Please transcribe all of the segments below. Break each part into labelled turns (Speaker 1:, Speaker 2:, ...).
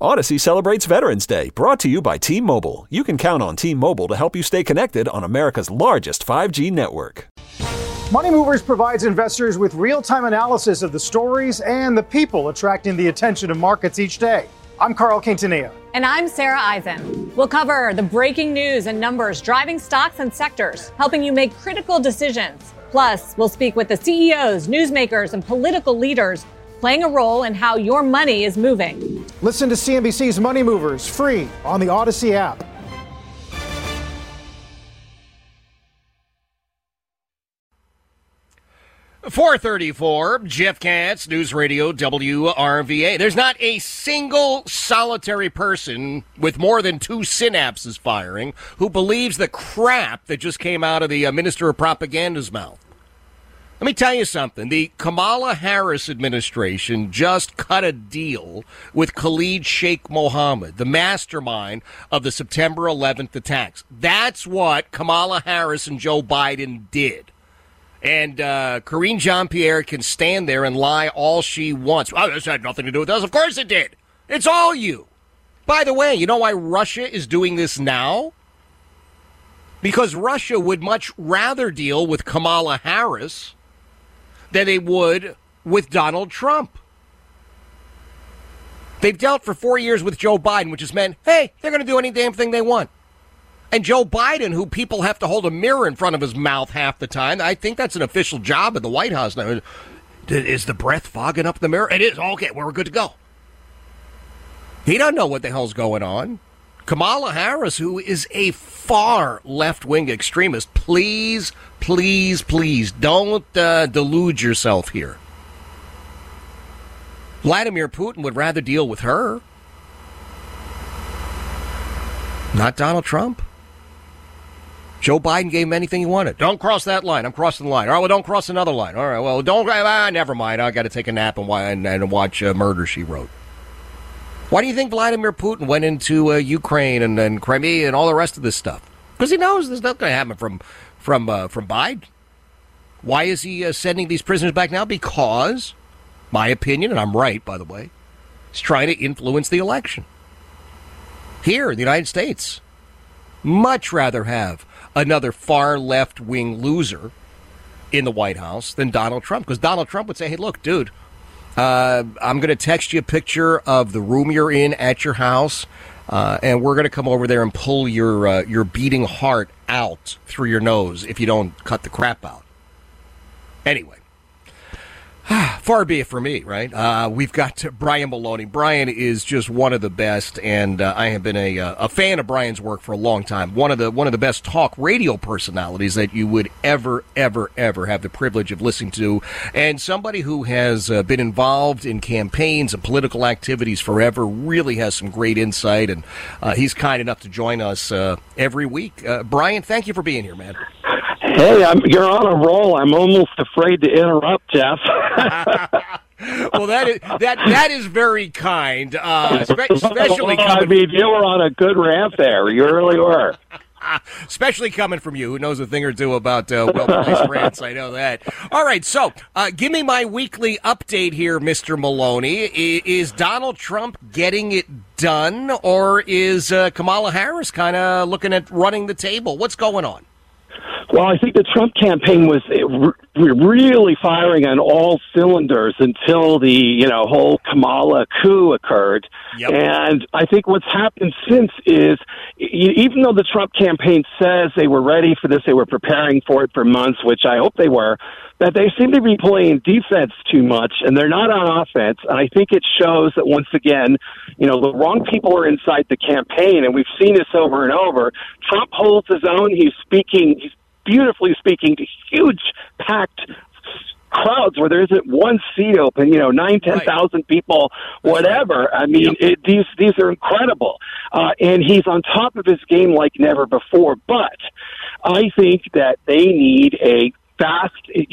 Speaker 1: Odyssey celebrates Veterans Day, brought to you by T-Mobile. You can count on T-Mobile to help you stay connected on America's largest 5G network.
Speaker 2: Money Movers provides investors with real-time analysis of the stories and the people attracting the attention of markets each day. I'm Carl Quintanilla.
Speaker 3: And I'm Sarah Eisen. We'll cover the breaking news and numbers driving stocks and sectors, helping you make critical decisions. Plus, we'll speak with the CEOs, newsmakers, and political leaders playing a role in how your money is moving.
Speaker 2: Listen to CNBC's Money Movers free on the Odyssey app.
Speaker 4: .434, Jeff Katz, News Radio WRVA. There's not a single solitary person with more than 2 synapses firing who believes the crap that just came out of the Minister of Propaganda's mouth. Let me tell you something. The Kamala Harris administration just cut a deal with Khalid Sheikh Mohammed, the mastermind of the September 11th attacks. That's what Kamala Harris and Joe Biden did. And Karine Jean-Pierre can stand there and lie all she wants. Oh, this had nothing to do with us. Of course it did. It's all you. By the way, you know why Russia is doing this now? Because Russia would much rather deal with Kamala Harris than they would with Donald Trump. They've dealt for 4 years with Joe Biden, which has meant, hey, they're going to do any damn thing they want. And Joe Biden, who people have to hold a mirror in front of his mouth half the time, I think that's an official job at the White House now. Is the breath fogging up the mirror? It is. Okay, well, we're good to go. He doesn't know what the hell's going on. Kamala Harris, who is a far left-wing extremist, please, please, please don't delude yourself here. Vladimir Putin would rather deal with her, not Donald Trump. Joe Biden gave him anything he wanted. Don't cross that line. I'm crossing the line. All right, well, don't cross another line. All right, well, don't. Never mind. I got to take a nap and watch Murder, She Wrote. Why do you think Vladimir Putin went into Ukraine and Crimea and all the rest of this stuff? Because he knows there's nothing going to happen from Biden. Why is he sending these prisoners back now? Because, my opinion, and I'm right, by the way, he's trying to influence the election. Here in the United States, much rather have another far left-wing loser in the White House than Donald Trump. Because Donald Trump would say, hey, look, dude, I'm going to text you a picture of the room you're in at your house, and we're going to come over there and pull your beating heart out through your nose if you don't cut the crap out. Anyway. Far be it for me, right? We've got Brian Maloney. Brian is just one of the best, and I have been a fan of Brian's work for a long time. One of the best talk radio personalities that you would ever have the privilege of listening to, and somebody who has been involved in campaigns and political activities forever. Really has some great insight, and he's kind enough to join us every week. Brian, thank you for being here, man.
Speaker 5: Hey, you're on a roll. I'm almost afraid to interrupt, Jeff.
Speaker 4: Well, that is very kind, especially coming.
Speaker 5: I mean, you were on a good rant there. You really were.
Speaker 4: Especially coming from you, who knows a thing or two about well-placed rants. I know that. All right, so give me my weekly update here, Mr. Maloney. Is Donald Trump getting it done, or is Kamala Harris kind of looking at running the table? What's going on?
Speaker 5: Well, I think the Trump campaign was really firing on all cylinders until the whole Kamala coup occurred. Yep. And I think what's happened since is, even though the Trump campaign says they were ready for this, they were preparing for it for months, which I hope they were, that they seem to be playing defense too much, and they're not on offense. And I think it shows that, once again, the wrong people are inside the campaign, and we've seen this over and over. Trump holds his own. He's beautifully speaking to huge packed crowds where there isn't one seat open, 10,000 people, whatever. Right. I mean, these are incredible. And he's on top of his game like never before. But I think that they need a fast,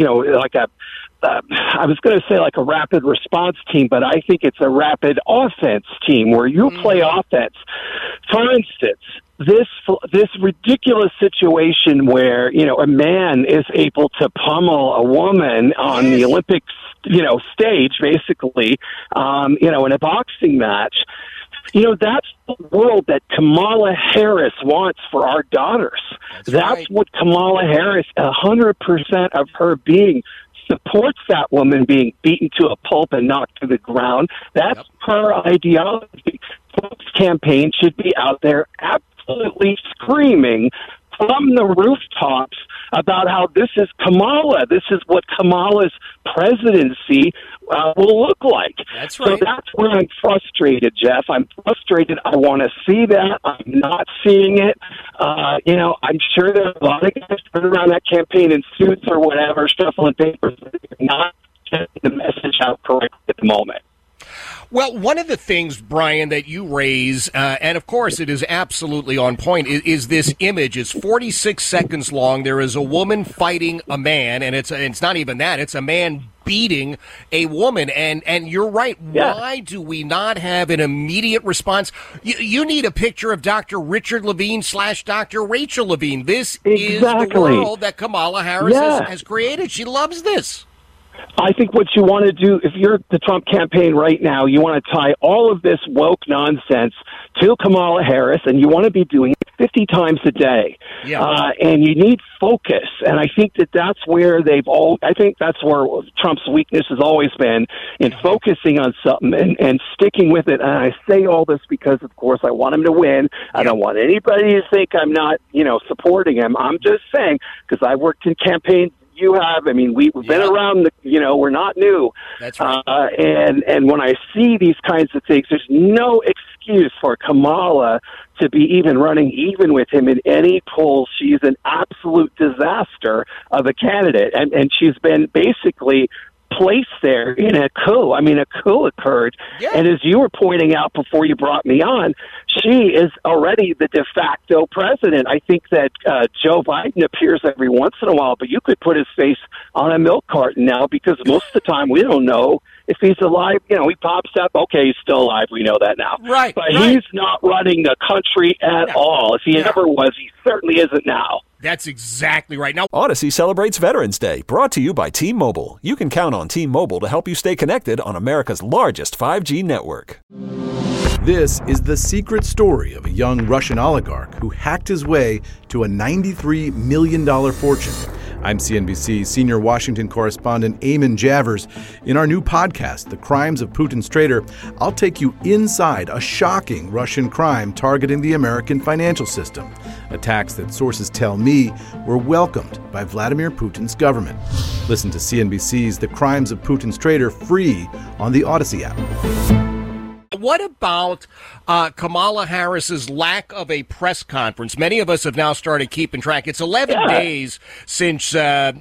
Speaker 5: I was going to say like a rapid response team, but I think it's a rapid offense team where you play offense. For instance, this ridiculous situation where, a man is able to pummel a woman on the Olympics, stage, basically, in a boxing match. That's the world that Kamala Harris wants for our daughters. That's what Kamala Harris, 100% of her being, supports that woman being beaten to a pulp and knocked to the ground. That's her ideology. Trump's campaign should be out there absolutely screaming from the rooftops about how this is Kamala. This is what Kamala's presidency will look like.
Speaker 4: That's right.
Speaker 5: So that's where I'm frustrated, Jeff. I'm frustrated. I want to see that. I'm not seeing it. I'm sure there are a lot of guys running around that campaign in suits or whatever, shuffling papers. They're not getting the message out correctly at the moment.
Speaker 4: Well, one of the things, Brian, that you raise, and of course it is absolutely on point, is this image. It's 46 seconds long. There is a woman fighting a man, and it's not even that. It's a man beating a woman. And you're right. Yeah. Why do we not have an immediate response? You need a picture of Dr. Richard Levine / Dr. Rachel Levine. This is the world that Kamala Harris has created. She loves this.
Speaker 5: I think what you want to do, if you're the Trump campaign right now, you want to tie all of this woke nonsense to Kamala Harris, and you want to be doing it 50 times a day. Yeah. And you need focus. And I think that's where I think that's where Trump's weakness has always been, in focusing on something and sticking with it. And I say all this because, of course, I want him to win. I don't want anybody to think I'm not, supporting him. I'm just saying, because I worked in campaigns. You have. I mean, we've been around. We're not new.
Speaker 4: That's right.
Speaker 5: And when I see these kinds of things, there's no excuse for Kamala to be even running even with him in any polls. She's an absolute disaster of a candidate, and she's been basically placed there in a coup. I mean, a coup occurred. Yeah. And as you were pointing out before you brought me on, she is already the de facto president. I think that Joe Biden appears every once in a while, but you could put his face on a milk carton now, because most of the time we don't know if he's alive. He pops up. Okay, he's still alive. We know that now.
Speaker 4: Right.
Speaker 5: But he's not running the country at all. If he ever was, he certainly isn't now.
Speaker 4: That's exactly right. Now,
Speaker 1: Odyssey celebrates Veterans Day, brought to you by T-Mobile. You can count on T-Mobile to help you stay connected on America's largest 5G network.
Speaker 6: This is the secret story of a young Russian oligarch who hacked his way to a $93 million fortune. I'm CNBC senior Washington correspondent Eamon Javers. In our new podcast, The Crimes of Putin's Traitor, I'll take you inside a shocking Russian crime targeting the American financial system. Attacks that sources tell me were welcomed by Vladimir Putin's government. Listen to CNBC's The Crimes of Putin's Traitor free on the Odyssey app.
Speaker 4: What about Kamala Harris's lack of a press conference? Many of us have now started keeping track. It's 11 days since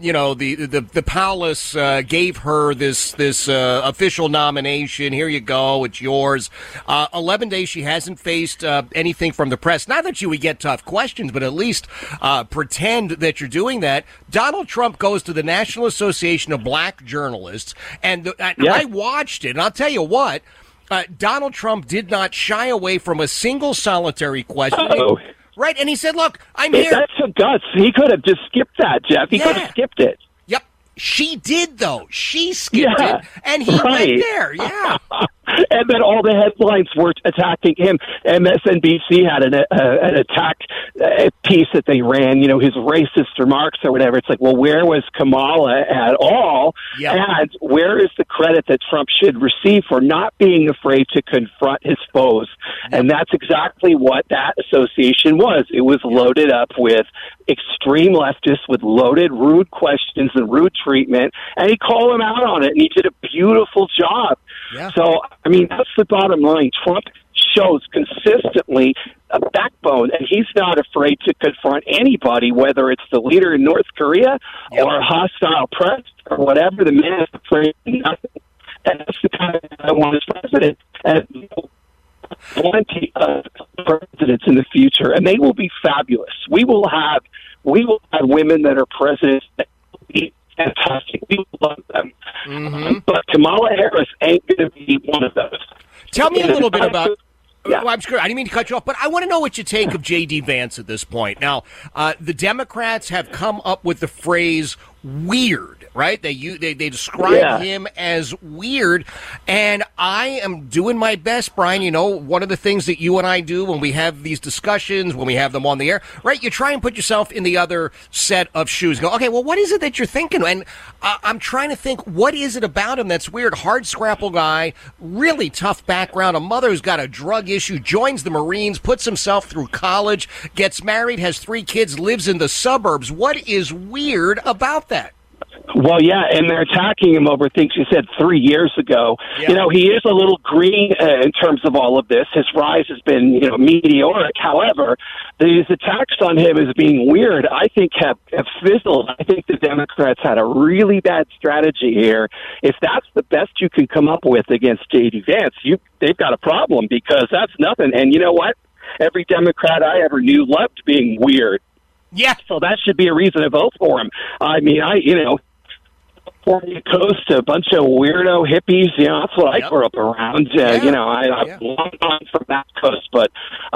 Speaker 4: the palace gave her this official nomination. Here you go, it's yours. 11 days she hasn't faced anything from the press. Not that you would get tough questions, but at least pretend that you're doing that. Donald Trump goes to the National Association of Black Journalists, and I watched it, and I'll tell you what. Donald Trump did not shy away from a single solitary question. Right, and he said, look, I'm here.
Speaker 5: That's some guts. He could have just skipped that, Jeff. He could have skipped it.
Speaker 4: Yep. She did, though. She skipped it, and he went there. Yeah.
Speaker 5: And then all the headlines were attacking him. MSNBC had an attack piece that they ran, his racist remarks or whatever. It's like, well, where was Kamala at all? Yep. And where is the credit that Trump should receive for not being afraid to confront his foes? Yep. And that's exactly what that association was. It was loaded up with extreme leftists with loaded, rude questions and rude treatment. And he called him out on it, and he did a beautiful job. Yeah. So, I mean, that's the bottom line. Trump shows consistently a backbone, and he's not afraid to confront anybody, whether it's the leader in North Korea or a hostile press or whatever. The man is afraid of nothing. And that's the kind of guy I want as president. And plenty of presidents in the future, and they will be fabulous. We will have women that are presidents that will be fantastic. We love them. Mm-hmm. But Kamala Harris ain't going to be one of those.
Speaker 4: Tell me a little bit about... Yeah. Well, I'm sure I didn't mean to cut you off, but I want to know what you take of J.D. Vance at this point. Now, the Democrats have come up with the phrase, weird. Right? They describe him as weird, and I am doing my best, Brian. You know, one of the things that you and I do when we have these discussions, when we have them on the air, right? You try and put yourself in the other set of shoes. Go, okay, well, what is it that you're thinking? And I'm trying to think, what is it about him that's weird? Hard scrapple guy, really tough background, a mother who's got a drug issue, joins the Marines, puts himself through college, gets married, has 3 kids, lives in the suburbs. What is weird about that?
Speaker 5: Well, yeah, and they're attacking him over things he said 3 years ago.
Speaker 4: Yeah.
Speaker 5: You know, he is a little green in terms of all of this. His rise has been, meteoric. However, these attacks on him as being weird, I think, have fizzled. I think the Democrats had a really bad strategy here. If that's the best you can come up with against J.D. Vance, they've got a problem, because that's nothing. And you know what? Every Democrat I ever knew loved being weird.
Speaker 4: Yeah.
Speaker 5: So that should be a reason to vote for him. I mean, California coast, a bunch of weirdo hippies. That's what I grew up around. I'm long gone from that coast, but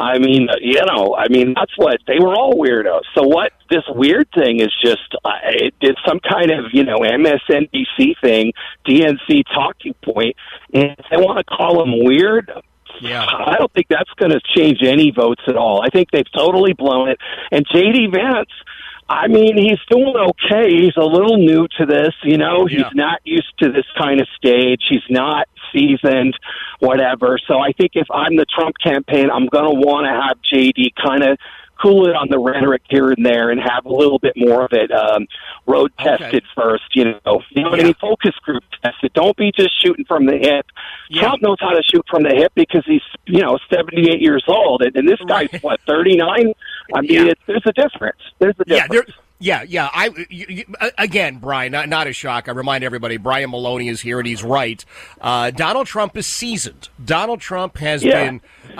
Speaker 5: that's what they were all weirdos. So what this weird thing is just it did some kind of MSNBC thing, DNC talking point, and they want to call them weird.
Speaker 4: Yeah.
Speaker 5: I don't think that's going to change any votes at all. I think they've totally blown it. And J.D. Vance, I mean, he's doing okay. He's a little new to this, He's not used to this kind of stage. He's not seasoned, whatever. So I think if I'm the Trump campaign, I'm going to want to have J.D. kind of cool it on the rhetoric here and there and have a little bit more of it road tested first, what I mean? Focus group tested. Don't be just shooting from the hip. Yeah. Trump knows how to shoot from the hip because he's, 78 years old. And this guy's, 39? I mean, there's a difference. There's a difference.
Speaker 4: Yeah. Again, Brian, not a shock. I remind everybody, Brian Maloney is here, and he's right. Donald Trump is seasoned. Donald Trump has been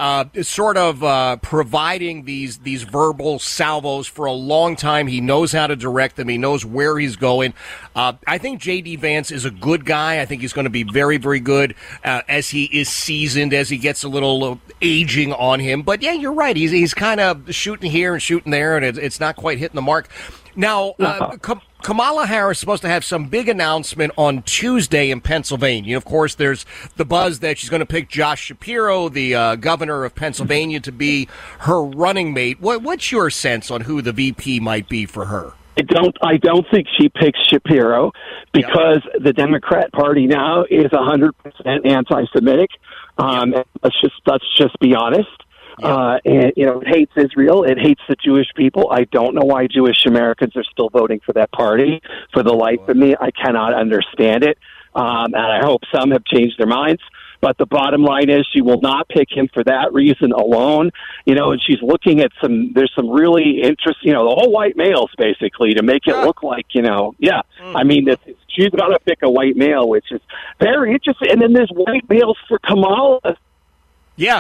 Speaker 4: providing these verbal salvos for a long time. He knows how to direct them. He knows where he's going. I think J.D. Vance is a good guy. I think he's going to be very, very good as he is seasoned, as he gets a little aging on him. But, yeah, you're right. He's kind of shooting here and shooting there, and it's not quite hitting the mark. Now, Kamala Harris is supposed to have some big announcement on Tuesday in Pennsylvania. Of course, there's the buzz that she's going to pick Josh Shapiro, the governor of Pennsylvania, to be her running mate. What's your sense on who the VP might be for her?
Speaker 5: I don't think she picks Shapiro because the Democrat Party now is 100% anti-Semitic. Let's just be honest. It hates Israel. It hates the Jewish people. I don't know why Jewish Americans are still voting for that party. For the life of me, I cannot understand it. And I hope some have changed their minds. But the bottom line is she will not pick him for that reason alone. And she's looking at there's some really interesting, the all white males basically to make it look like, I mean, she's going to pick a white male, which is very interesting. And then there's white males for Kamala.
Speaker 4: Yeah.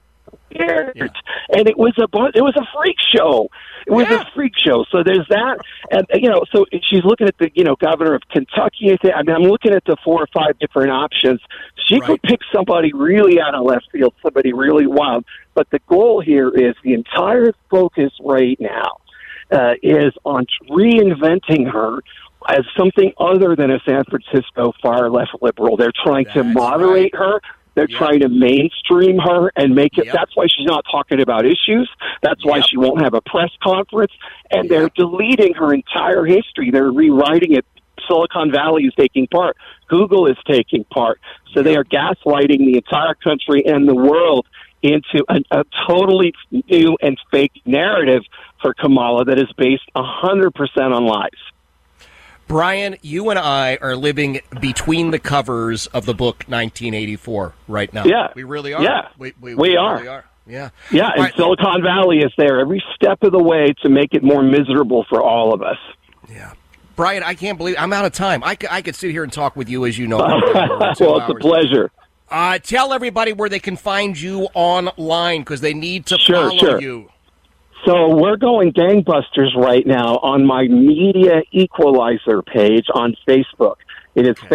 Speaker 5: And it was a freak show. It was a freak show. So there's that, and so she's looking at the governor of Kentucky. I mean, I'm looking at the 4 or 5 different options. She could pick somebody really out of left field, somebody really wild. But the goal here is the entire focus right now is on reinventing her as something other than a San Francisco far left liberal. They're trying to moderate her. They're trying to mainstream her and make it. That's why she's not talking about issues. That's why she won't have a press conference. And they're deleting her entire history. They're rewriting it. Silicon Valley is taking part. Google is taking part. So they are gaslighting the entire country and the world into a totally new and fake narrative for Kamala that is based 100% on lies.
Speaker 4: Brian, you and I are living between the covers of the book 1984 right now.
Speaker 5: Yeah.
Speaker 4: We really are.
Speaker 5: Yeah.
Speaker 4: We
Speaker 5: really
Speaker 4: are. Yeah.
Speaker 5: Yeah, and Silicon Valley is there every step of the way to make it more miserable for all of us.
Speaker 4: Yeah. Brian, I can't believe I'm out of time. I could sit here and talk with you, as you know.
Speaker 5: Well, it's a pleasure.
Speaker 4: Tell everybody where they can find you online because they need to follow you.
Speaker 5: So we're going gangbusters right now on my Media Equalizer page on Facebook. It is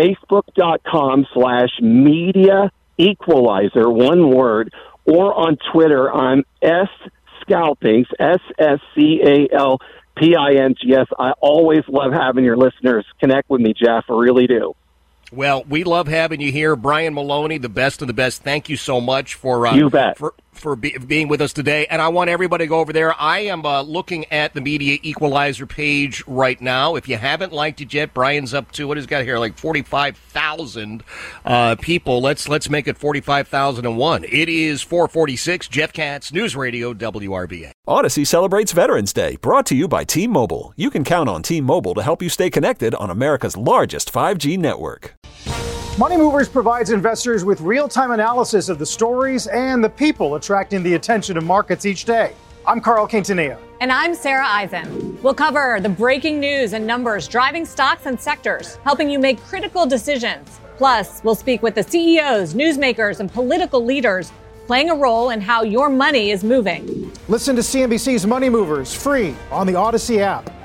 Speaker 5: facebook.com/Media Equalizer, one word, or on Twitter, I'm S Scalpings, SSCALPINGS. PINGS. I always love having your listeners connect with me, Jeff. I really do.
Speaker 4: Well, we love having you here. Brian Maloney, the best of the best. Thank you so much for
Speaker 5: you bet.
Speaker 4: for being with us today. And I want everybody to go over there. I am looking at the Media Equalizer page right now. If you haven't liked it yet, Brian's up to, what he's got here, like 45,000 people. Let's make it 45,001. It is 446. Jeff Katz, News Radio, WRVA.
Speaker 1: Odyssey celebrates Veterans Day, brought to you by T-Mobile. You can count on T-Mobile to help you stay connected on America's largest 5G network.
Speaker 2: Money Movers provides investors with real-time analysis of the stories and the people attracting the attention of markets each day. I'm Carl Quintanilla.
Speaker 3: And I'm Sarah Eisen. We'll cover the breaking news and numbers driving stocks and sectors, helping you make critical decisions. Plus, we'll speak with the CEOs, newsmakers, and political leaders playing a role in how your money is moving.
Speaker 2: Listen to CNBC's Money Movers free on the Odyssey app.